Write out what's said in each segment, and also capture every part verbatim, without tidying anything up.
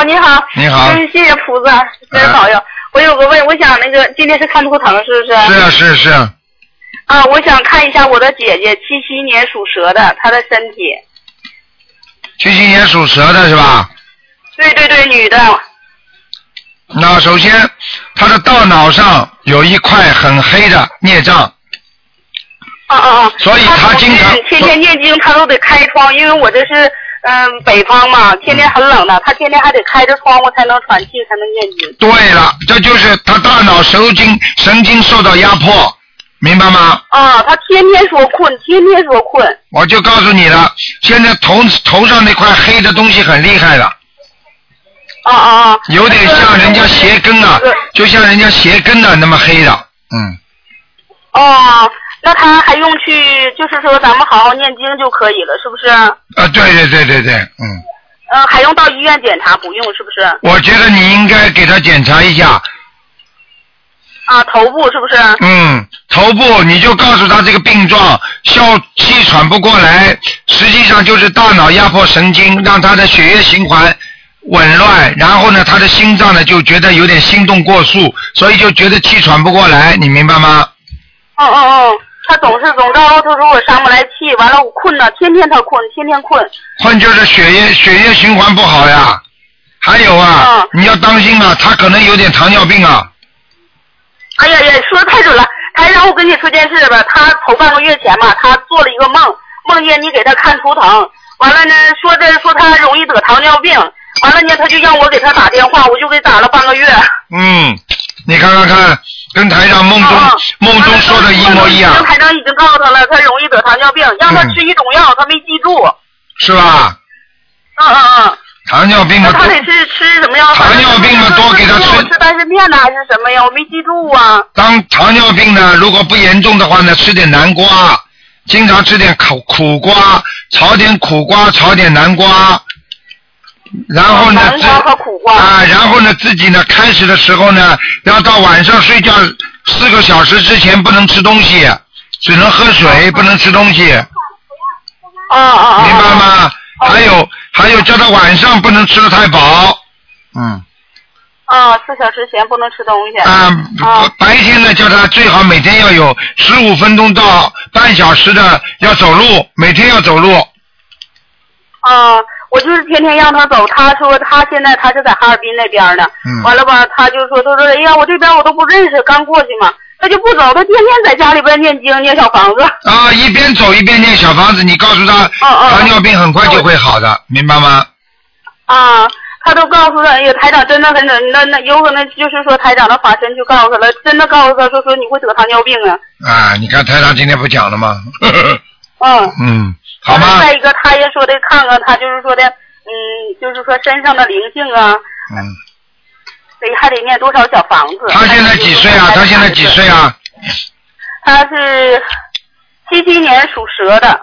好，你好。 你好。 嗯，谢谢菩萨，谢谢保佑。啊、我有个问，我想那个今天是看图腾是不是？ 是啊，是是。 啊，我想看一下我的姐姐，七七年属蛇的，她的身体。 七七年属蛇的是吧？ 对对对，女的。 那首先，她的大脑上有一块很黑的孽障。 啊啊啊！ 所以她经常天天念经，她都得开窗，因为我这是嗯北方嘛，天天很冷的，她天天还得开着窗户才能喘气，才能念经。 对了，这就是她大脑神经神经受到压迫，明白吗？ 啊，她天天说困，天天说困。 我就告诉你了，现在头头上那块黑的东西很厉害了。 啊啊啊！ 有点像人家鞋跟啊，就像人家鞋跟的那么黑的，嗯。 哦。那他还用去，就是说咱们好好念经就可以了，是不是？ 啊，对对对对对，嗯。 嗯，还用到医院检查不用，是不是？ 我觉得你应该给他检查一下。 啊，头部是不是？ 嗯，头部你就告诉他这个病状，笑气喘不过来，实际上就是大脑压迫神经，让他的血液循环紊乱，然后呢，他的心脏呢就觉得有点心动过速，所以就觉得气喘不过来，你明白吗？ 嗯嗯嗯。他总是总告诉他说我上不来气，完了我困了，天天他困，天天困。 困就是血液血液循环不好呀。还有啊，嗯、你要当心啊，他可能有点糖尿病啊。 哎呀呀，说的太准了！台长，我跟你说件事吧，他头半个月前嘛，他做了一个梦，梦见你给他看图腾，完了呢，说这说他容易得糖尿病，完了呢，他就让我给他打电话，我就给打了半个月。 嗯，你看看看。跟台长梦中、哦、梦中说的一模一样。 台长已经告诉他了，他容易得糖尿病，让他吃一种药，嗯、他没记住。 是吧？ 嗯嗯嗯。 糖尿病嘛。 他得吃吃什么药？ 糖尿病嘛，多给他吃。 吃丹参片呢，还是什么呀？我没记住啊。 当糖尿病呢，如果不严重的话呢，吃点南瓜，经常吃点苦苦瓜，炒点苦瓜，炒点南瓜。然后呢， 南瓜和苦瓜啊，然后呢，自己呢，开始的时候呢，要到晚上睡觉四个小时之前不能吃东西，只能喝水，不能吃东西。 啊啊明白吗？还有还有，叫他晚上不能吃得太饱。嗯。 啊，四小时前不能吃东西。 啊，啊白天呢，叫他最好每天要有十五分钟到半小时的要走路，每天要走路。 啊。我就是天天让他走，他说他现在他是在哈尔滨那边呢，嗯、完了吧，他就说他说哎呀，我这边我都不认识，刚过去嘛，他就不走，他天天在家里边念经念小房子。 啊，一边走一边念小房子，你告诉他，哦、糖尿病很快就会好的，哦、明白吗？ 啊，他都告诉他，哎呀，台长真的很准，那那有可能就是说台长的法身就告诉他了，真的告诉他说说你会得糖尿病啊。 啊，你看台长今天不讲了吗？ 嗯。 嗯。好吗？ 再一个，他也说的看看他就是说的，嗯，就是说身上的灵性啊， 嗯， 得还得念多少小房子。 他现在几岁啊？他现在几岁啊？ 他是七七年属蛇的。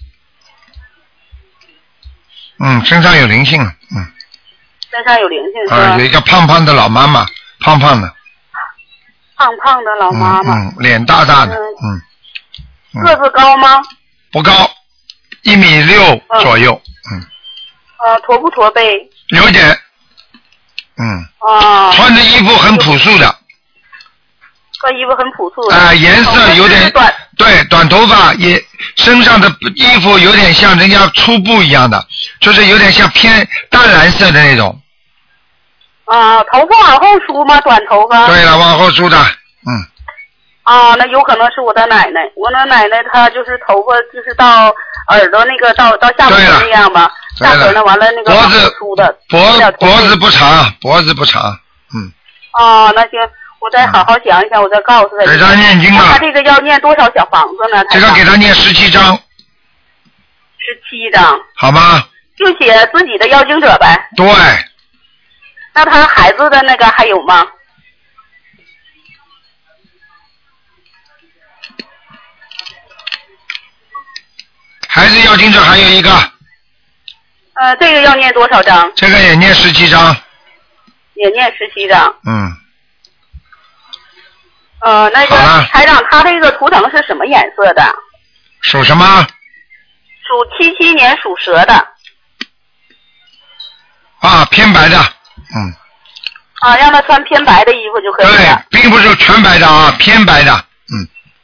嗯，身上有灵性了，嗯。 身上有灵性是吧？ 啊，有一个胖胖的老妈妈，胖胖的。 胖胖的老妈妈。 嗯，嗯脸大大的，嗯。 嗯个子高吗？ 不高。一米六左右，嗯。 呃，驼不驼背？ 有一点，嗯。 哦。 穿的衣服很朴素的。 穿衣服很朴素的。 啊、呃，颜色有点短。 对，短头发，也身上的衣服有点像人家粗布一样的，就是有点像偏淡蓝色的那种。 啊，头发往后梳吗？短头发。 对了，往后梳的，嗯。 啊，那有可能是我的奶奶，我的奶奶她就是头发就是到耳朵那个到到下巴那样吧，下巴呢完了那个脖子梳的， 脖脖子不长，脖子不长，嗯。 哦，那行，我再好好想一想，我再告诉他。 给他念经啊。 他这个要念多少小房子呢？ 这个给他念十七章。 十七章。 好吗？ 就写自己的要经者呗。 对。 那他孩子的那个还有吗？ 孩子要经者还有一个。 呃，这个要念多少章？ 这个也念十七章。 也念十七章。 嗯。 呃，那个台长，他这个图腾是什么颜色的？ 属什么？ 属七七年属蛇的。 啊，偏白的。 嗯。 啊，让他穿偏白的衣服就可以了。 对，并不是全白的啊，偏白的，嗯。